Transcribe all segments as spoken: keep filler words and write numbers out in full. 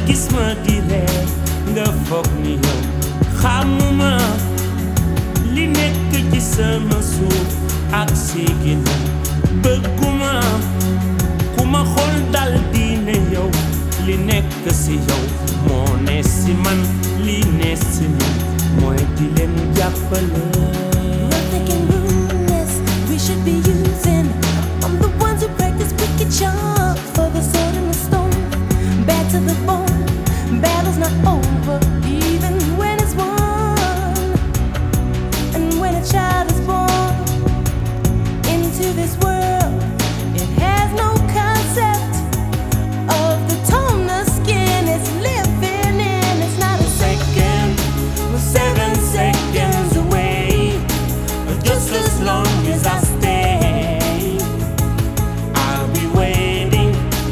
gis ma di ree nga foog ni yow xamuma li nekk ci sama suuf ak si ginnaaw bëgguma ku ma xool dal di ne yow li nekk si yow moo ne si man li ne si man mooy di leen jàppale. Nothing can ruin this. We should be using. I'm the ones who practice wicked charms for the sword and the stone. Bad to the bone. Battle's not over, even when it's won. And when a child is born into this world, it has no concept of the tone the skin is living in. It's not a second, we're seven seconds away. Just as long as I stay, I'll be waiting.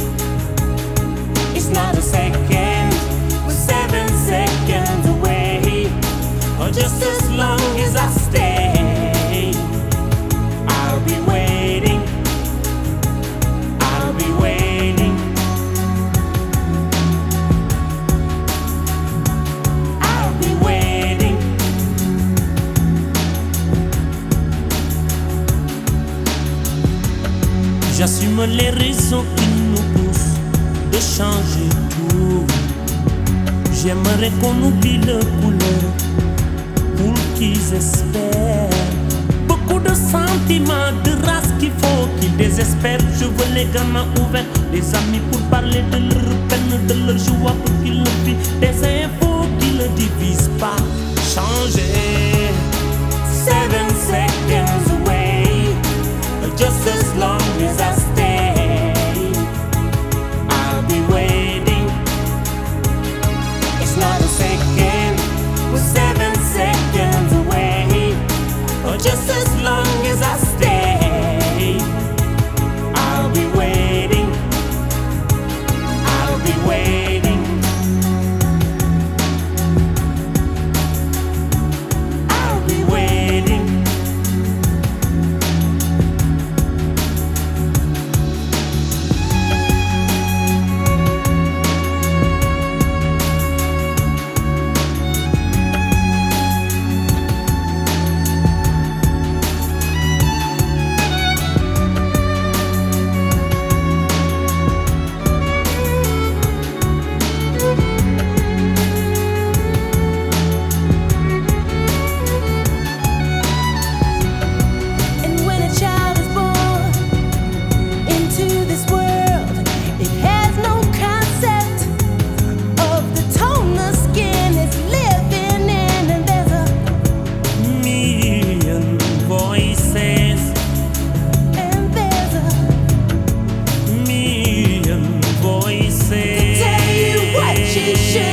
It's not a second, we're seven seconds away. Or just as long as I stay, I'll be waiting. I'll be waiting. I'll be waiting. J'assume les raisons qui nous poussent de changer tout. J'aimerais qu'on oublie le couleur pour qu'ils espèrent. Beaucoup de sentiments, de race qu'il faut qu'ils désespèrent. Je veux les gamins ouverts, des amis pour parler de leur peine, de leur joie pour qu'ils le vivent. Des infos qui ne divisent pas. Changer. Seven seconds away, just as long as I stay, I'll be waiting. It's not a second, we're seven seconds away. Or just as long as I stay, I'll be waiting. I'll be waiting. I'll be waiting. And when a child is born into this world, it has no concept of the tone the skin is living in. And there's a, Million voices, and there's a million voices. tell you what you should